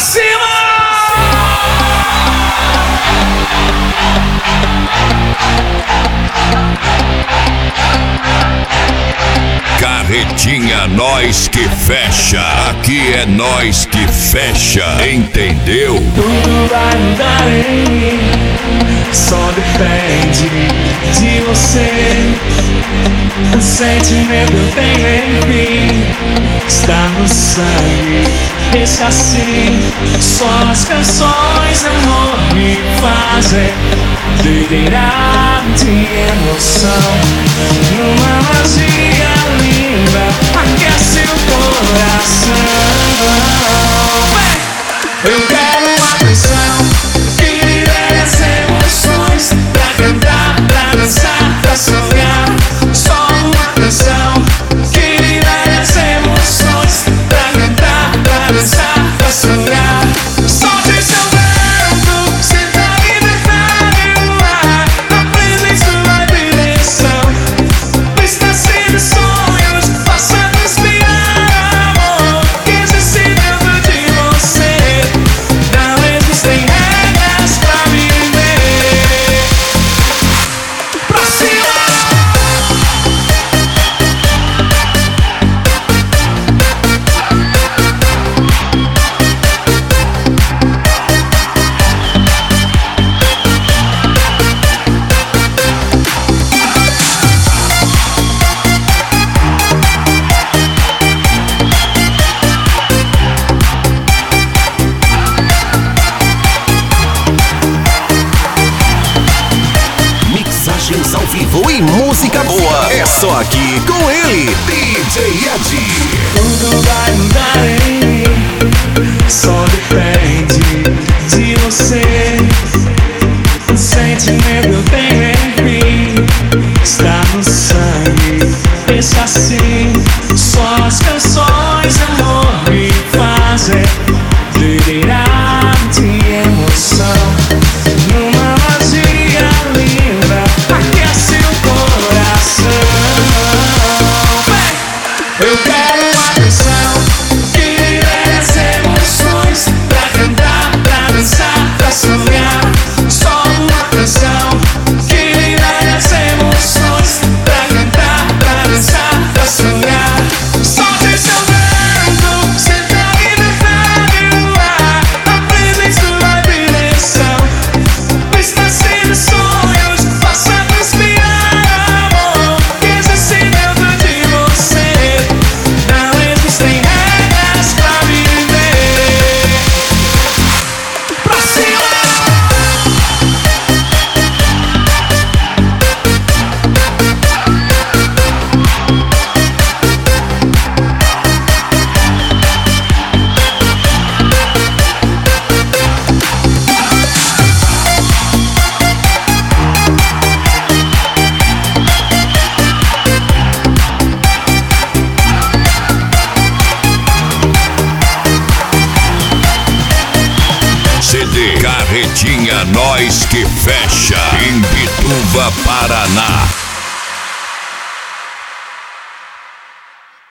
Carretinha, nós que fecha. Aqui é nós que fecha, entendeu? Tudo vai mudar em mim, só depende de você. O sentimento eu tenho em mim, está no sangue, esse assim. Só as canções, amor, me fazem delirar de emoção. Numa magia linda, aquece o coração. Eu quero atenção, que libere as emoções, pra cantar, pra dançar, pra sonhar. Só uma canção, que libere as emoções, pra cantar, pra dançar, pra sonhar. Solte seu vento, sinta a liberdade no ar, aprenda em sua direção. Está sendo sonhos, faça respirar amor, que existe dentro de você. Não existem regras pra viver. Pra cima! Mixagens ao vivo e música boa. É só aqui com ele, DJ Ed. Tudo vai mudar em mim, só depende de você. O sentimento eu tenho em mim, está no sangue, esse assim. Só as canções, amor, me fazem delirar de emoção. Numa magia linda, aquece o coração. Eu quero atenção, que libere as emoções, pra cantar, pra dançar, pra sonhar. Só uma canção, que libere as emoções, pra cantar, pra dançar, pra sonhar. Solte seu vento, sinta a liberdade no ar, aprenda em sua direção. Está sendo sonhos, faça respirar amor, que existe dentro de você. Não existem regras pra viver. Pra cima! CD Carretinha, nós que fecha. Em Bituva, Paraná.